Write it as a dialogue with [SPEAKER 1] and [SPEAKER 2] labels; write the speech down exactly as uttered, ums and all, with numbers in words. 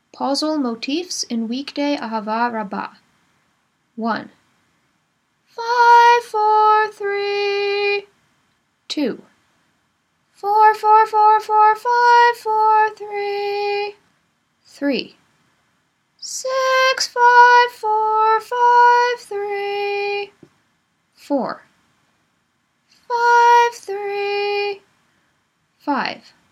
[SPEAKER 1] Pausal motifs in weekday Ahava Rabbah. one. Five, four, three. two. Four, four, four, four, five, four, three. three. Six, five, four, five, three. four. Five, three. five.